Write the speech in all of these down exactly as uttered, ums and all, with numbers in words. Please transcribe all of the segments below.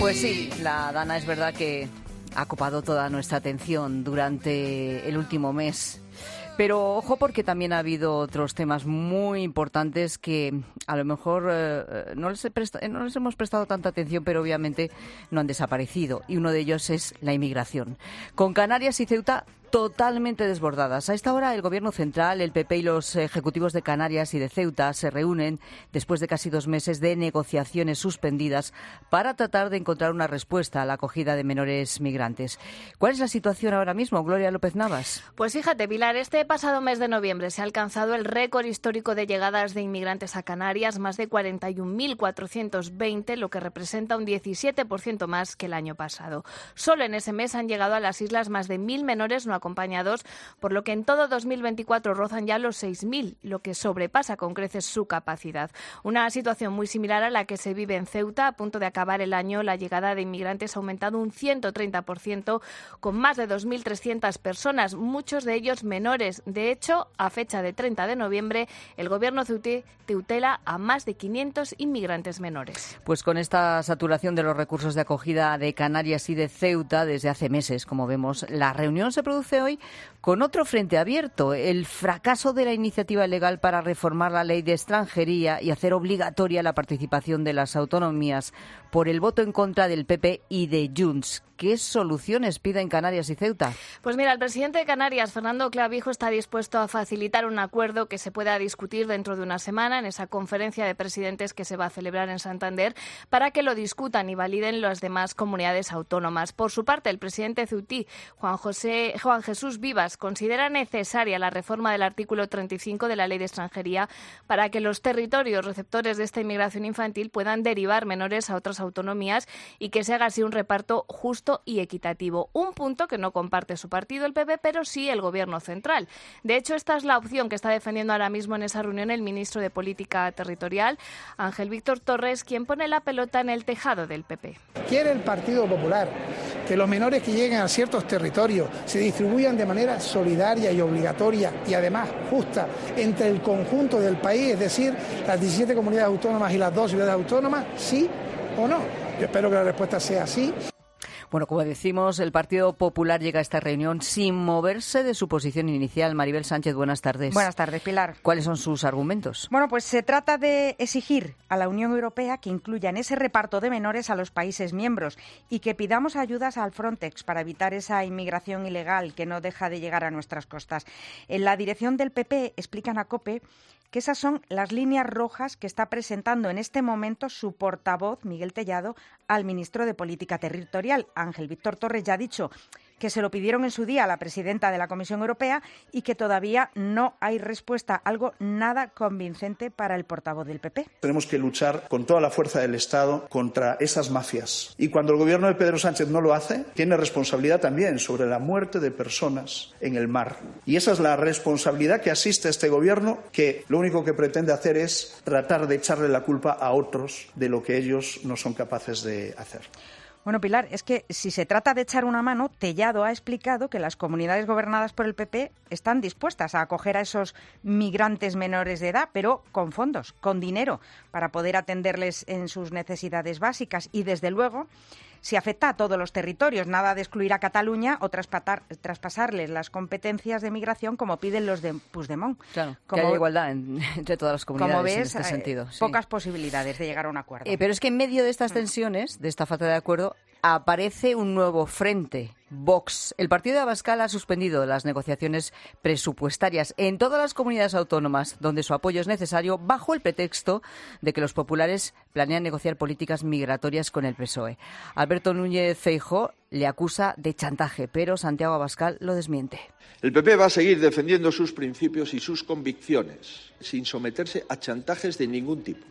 Pues sí, la Dana es verdad que ha copado toda nuestra atención durante el último mes. Pero ojo, porque también ha habido otros temas muy importantes que a lo mejor eh, no, les he presta- no les hemos prestado tanta atención, pero obviamente no han desaparecido. Y uno de ellos es la inmigración. Con Canarias y Ceuta totalmente desbordadas. A esta hora el Gobierno central, el P P y los ejecutivos de Canarias y de Ceuta se reúnen después de casi dos meses de negociaciones suspendidas para tratar de encontrar una respuesta a la acogida de menores migrantes. ¿Cuál es la situación ahora mismo, Gloria López Navas? Pues fíjate, Pilar, este pasado mes de noviembre se ha alcanzado el récord histórico de llegadas de inmigrantes a Canarias, más de cuarenta y un mil cuatrocientos veinte, lo que representa un diecisiete por ciento más que el año pasado. Solo en ese mes han llegado a las islas más de mil menores no acompañados, por lo que en todo dos mil veinticuatro rozan ya los seis mil, lo que sobrepasa con creces su capacidad. Una situación muy similar a la que se vive en Ceuta. A punto de acabar el año, la llegada de inmigrantes ha aumentado un ciento treinta por ciento, con más de dos mil trescientas personas, muchos de ellos menores. De hecho, a fecha de treinta de noviembre, el Gobierno ceutí tutela a más de quinientos inmigrantes menores. Pues con esta saturación de los recursos de acogida de Canarias y de Ceuta desde hace meses, como vemos, la reunión se produce hoy con otro frente abierto: el fracaso de la iniciativa legal para reformar la ley de extranjería y hacer obligatoria la participación de las autonomías por el voto en contra del P P y de Junts. ¿Qué soluciones piden Canarias y Ceuta? Pues mira, el presidente de Canarias, Fernando Clavijo, está dispuesto a facilitar un acuerdo que se pueda discutir dentro de una semana en esa conferencia de presidentes que se va a celebrar en Santander, para que lo discutan y validen las demás comunidades autónomas. Por su parte, el presidente ceutí, Juan José, Juan Jesús Vivas, considera necesaria la reforma del artículo treinta y cinco de la Ley de Extranjería para que los territorios receptores de esta inmigración infantil puedan derivar menores a otras autonomías y que se haga así un reparto justo y equitativo. Un punto que no comparte su partido, el P P, pero sí el Gobierno central. De hecho, esta es la opción que está defendiendo ahora mismo en esa reunión el ministro de Política Territorial, Ángel Víctor Torres, quien pone la pelota en el tejado del P P. Quiere el Partido Popular que los menores que lleguen a ciertos territorios se distribuyan de manera solidaria y obligatoria y además justa entre el conjunto del país, es decir, las diecisiete comunidades autónomas y las dos ciudades autónomas, ¿sí o no? Yo espero que la respuesta sea sí. Bueno, como decimos, el Partido Popular llega a esta reunión sin moverse de su posición inicial. Maribel Sánchez, buenas tardes. Buenas tardes, Pilar. ¿Cuáles son sus argumentos? Bueno, pues se trata de exigir a la Unión Europea que incluya en ese reparto de menores a los países miembros y que pidamos ayudas al Frontex para evitar esa inmigración ilegal que no deja de llegar a nuestras costas. En la dirección del P P explican a COPE que esas son las líneas rojas que está presentando en este momento su portavoz, Miguel Tellado, al ministro de Política Territorial. Ángel Víctor Torres ya ha dicho que se lo pidieron en su día a la presidenta de la Comisión Europea y que todavía no hay respuesta, algo nada convincente para el portavoz del P P. Tenemos que luchar con toda la fuerza del Estado contra esas mafias. Y cuando el gobierno de Pedro Sánchez no lo hace, tiene responsabilidad también sobre la muerte de personas en el mar. Y esa es la responsabilidad que asiste a este gobierno, que lo único que pretende hacer es tratar de echarle la culpa a otros de lo que ellos no son capaces de hacer. Bueno, Pilar, es que si se trata de echar una mano, Tellado ha explicado que las comunidades gobernadas por el P P están dispuestas a acoger a esos migrantes menores de edad, pero con fondos, con dinero, para poder atenderles en sus necesidades básicas. Y, desde luego, si afecta a todos los territorios, nada de excluir a Cataluña o traspatar, traspasarles las competencias de migración como piden los de Puigdemont. Claro, como, que haya igualdad en, entre todas las comunidades. Como ves, en este eh, sentido. Sí. Pocas posibilidades de llegar a un acuerdo. Eh, pero es que en medio de estas tensiones, de esta falta de acuerdo, aparece un nuevo frente, Vox. El partido de Abascal ha suspendido las negociaciones presupuestarias en todas las comunidades autónomas donde su apoyo es necesario, bajo el pretexto de que los populares planean negociar políticas migratorias con el P S O E. Alberto Núñez Feijóo le acusa de chantaje, pero Santiago Abascal lo desmiente. El P P va a seguir defendiendo sus principios y sus convicciones, sin someterse a chantajes de ningún tipo,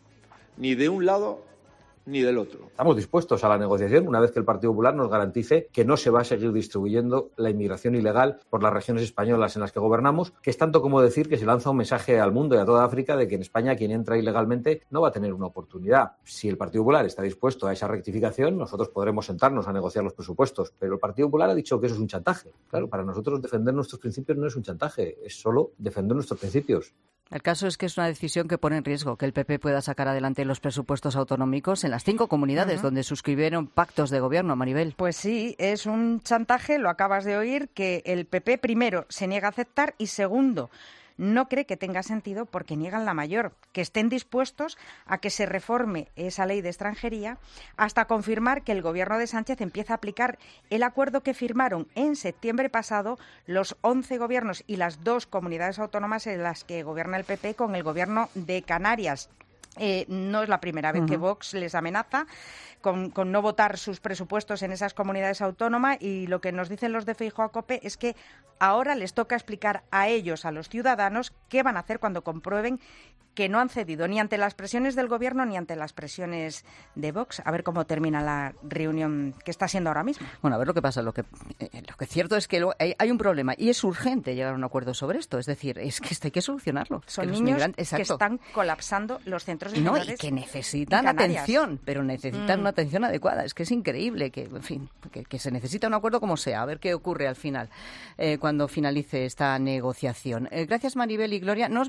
ni de un lado ni del otro. Estamos dispuestos a la negociación una vez que el Partido Popular nos garantice que no se va a seguir distribuyendo la inmigración ilegal por las regiones españolas en las que gobernamos, que es tanto como decir que se lanza un mensaje al mundo y a toda África de que en España quien entra ilegalmente no va a tener una oportunidad. Si el Partido Popular está dispuesto a esa rectificación, nosotros podremos sentarnos a negociar los presupuestos, pero el Partido Popular ha dicho que eso es un chantaje. Claro, para nosotros defender nuestros principios no es un chantaje, es solo defender nuestros principios. El caso es que es una decisión que pone en riesgo que el P P pueda sacar adelante los presupuestos autonómicos en las cinco comunidades uh-huh. donde suscribieron pactos de gobierno, Maribel. Pues sí, es un chantaje, lo acabas de oír, que el P P primero se niega a aceptar y segundo, no cree que tenga sentido porque niegan la mayor, que estén dispuestos a que se reforme esa ley de extranjería hasta confirmar que el gobierno de Sánchez empieza a aplicar el acuerdo que firmaron en septiembre pasado los once gobiernos y las dos comunidades autónomas en las que gobierna el P P con el gobierno de Canarias. Eh, no es la primera vez uh-huh. que Vox les amenaza con, con no votar sus presupuestos en esas comunidades autónomas y lo que nos dicen los de Feijóo a COPE es que ahora les toca explicar a ellos, a los ciudadanos, qué van a hacer cuando comprueben que no han cedido ni ante las presiones del Gobierno ni ante las presiones de Vox. A ver cómo termina la reunión que está siendo ahora mismo. Bueno, a ver lo que pasa. Lo que, eh, lo que es cierto es que hay, hay un problema y es urgente llegar a un acuerdo sobre esto. Es decir, es que esto hay que solucionarlo. Son que niños migrantes, que están colapsando los centros de no, menores y que necesitan atención, pero necesitan mm. una atención adecuada. Es que es increíble que, en fin, que, que se necesita un acuerdo como sea. A ver qué ocurre al final, eh, cuando finalice esta negociación. Eh, gracias, Maribel y Gloria. Nos